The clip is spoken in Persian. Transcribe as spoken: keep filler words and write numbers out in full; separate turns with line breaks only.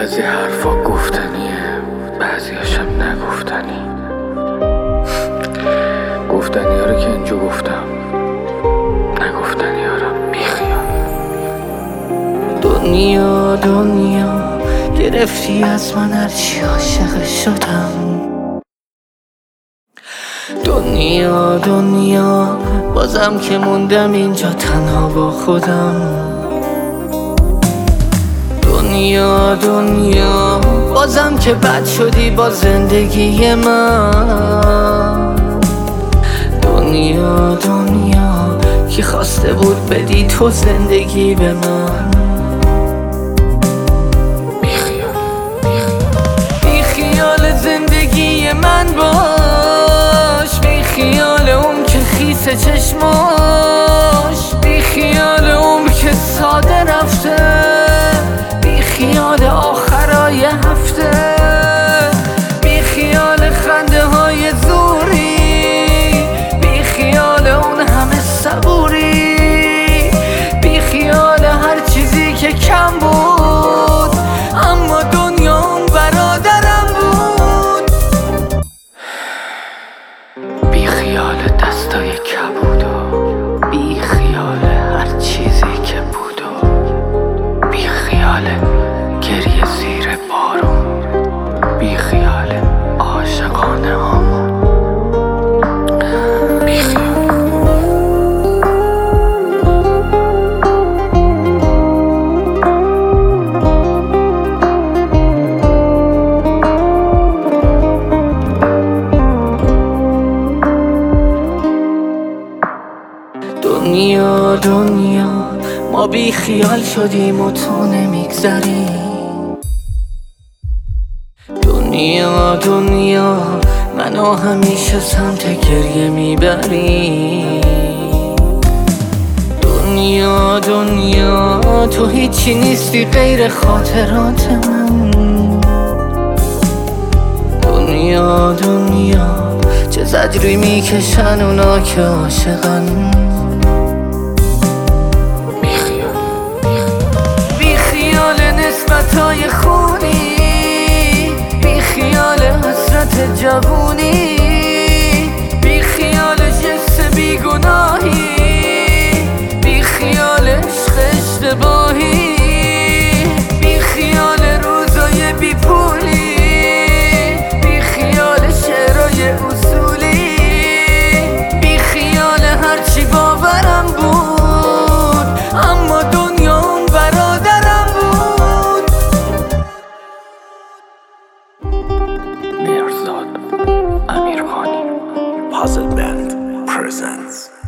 بعضی حرفا گفتنیه، بعضیاشم نگفتنی. گفتنی ها رو که اینجا گفتم، نگفتنی ها رو بیخیال.
دنیا دنیا گرفتی از من هرچی عاشق شدم. دنیا دنیا بازم که موندم اینجا تنها با خودم. دنیا دنیا بازم که بد شدی با زندگی من. دنیا دنیا کی خواسته بود بدی تو زندگی به من.
بیخیال
بیخیال زندگی من باش، بیخیال اون که خیس چشماش، بیخیال اون که ساده رفته، بیخیال آخرای هفته، بیخیال خنده های زوری، بیخیال اون همه صبوری، بیخیال هر چیزی که کم بود اما دنیا اون برادرم بود.
بیخیال دستای کبودو، بیخیال هر چیزی که بودو، بیخیال گریه زیر بارون، بیخیال عاشقانه هامون. بیخیال
دنیا دنیا ما بی خیال شدیم و تو نمیگذری. دنیا دنیا منو همیشه سمت گریه میبری. دنیا دنیا تو هیچی نیستی غیر خاطرات من. دنیا دنیا چه زجری میکشن اونا که عاشقن. نسبتای خونی، بی خیال حسرت جوونی، بی خیال جس بی گناهی، بی خیال عشق اشتباهی، بی خیال روزای بی پولی، بی خیال شعرهای اصولی، بی خیال هرچی باورم بود اما دنیا اون برادرم بود.
مهرزاد امیرخانی
Puzzle Band presents